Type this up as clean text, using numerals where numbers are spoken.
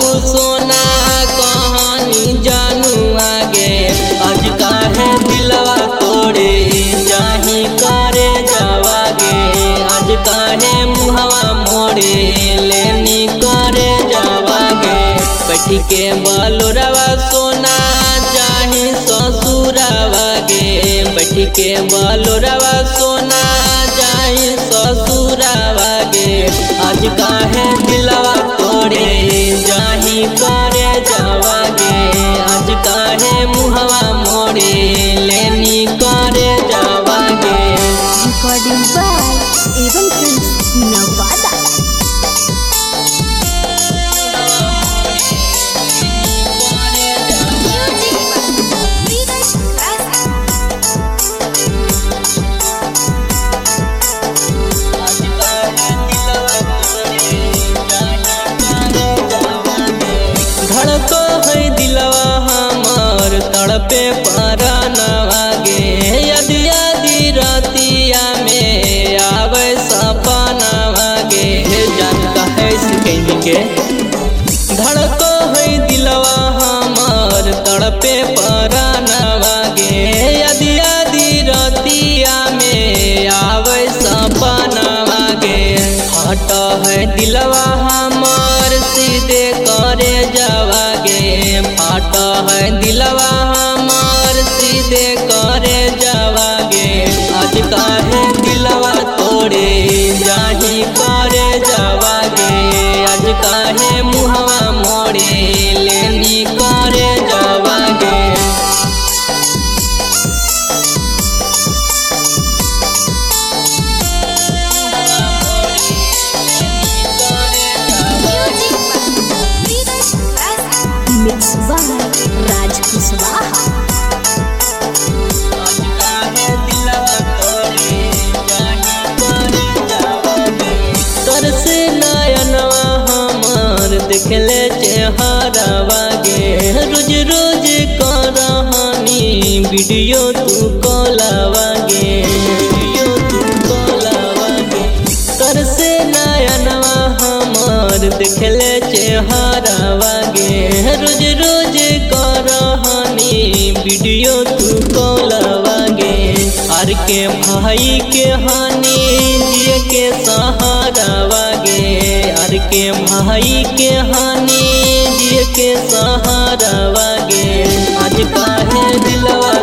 सोना कहानी जानू आगे। आज काहे दिलवा तोड़े जाही करे जावागे। आज काहे मुहवा मोड़े लेनी करे जावागे। बैठी के बलोरवा सोना जाही ससुरावागे। बैठी के बलोरवा सोना जाही ससुरावागे। आज काहे दिलवा तोड़े जाही करे जावागे। आज काहे मुहवा मोड़े लेनी करे जावागे। Recording by Evan Prince, Nevada. धड़को है दिलवा हमार तड़पे परानवागे। यदि यदि रतिया में आवे सपनावागे। जानता है कहीं के धड़को है दिलवा हमार तड़पे परानवागे। यदि यदि रतिया में आवे सपनावागे। हट है दिलवा हमार सीधे करे जावागे। फाट है दिलवा हमार सीधे करे जावागे। आज काहे दिलवा तोड़े जाही करे जावागे। आज काहे मुहवा मोड़े लेनी करे जावागे। Mixed by Raj Kuswaha. तरसे नयनवा हमार देखले चेहरावागे। रोज रोज करहानी वीडियो तू कॉलावागे। तरसे नयनवा हमार देखले चेहरावागे। रोज रोज करहानी वीडियो तू कॉलावागे। आर के भाई के हानि जिए के सहारावागे। आर के भाई के हानि जिए के सहारावागे। आज काहे दिलवा